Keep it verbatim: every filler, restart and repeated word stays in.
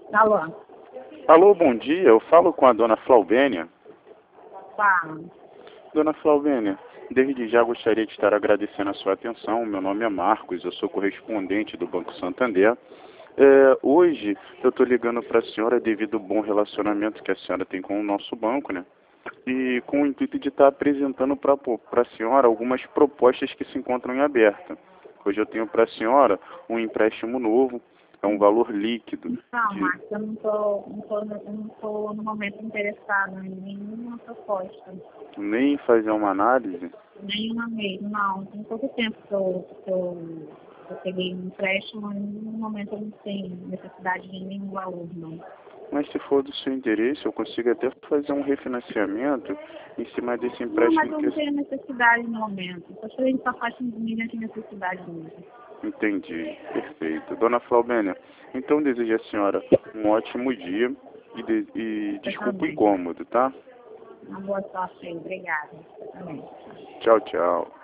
Alô? Alô, bom dia. Eu falo com a dona Flaubênia. Fala. Dona Flaubênia, desde já gostaria de estar agradecendo a sua atenção. Meu nome é Marcos, eu sou correspondente do Banco Santander. É, hoje eu estou ligando para a senhora devido ao bom relacionamento que a senhora tem com o nosso banco, né? E com o intuito de estar apresentando para a senhora algumas propostas que se encontram em aberto. Hoje eu tenho para a senhora um empréstimo novo, é um valor líquido. Não, de... Marcos, eu não tô, não tô, eu não tô no momento interessado em nenhuma proposta. Nem fazer uma análise. Nenhuma mesmo, não. Tem pouco tempo que eu, que eu, que eu peguei um empréstimo e no momento eu não tenho necessidade de nenhum valor, não. Mas se for do seu interesse, eu consigo até fazer um refinanciamento em cima desse Não, mas empréstimo eu que... não tenho necessidade no momento. Só estou indo para a faixa de milha de necessidade mesmo. Entendi, perfeito. Dona Flaubênia, então desejo à senhora um ótimo dia e, de... e Você desculpa o também. incômodo, tá? Uma boa sorte aí. Obrigada. Você também. Tchau, tchau.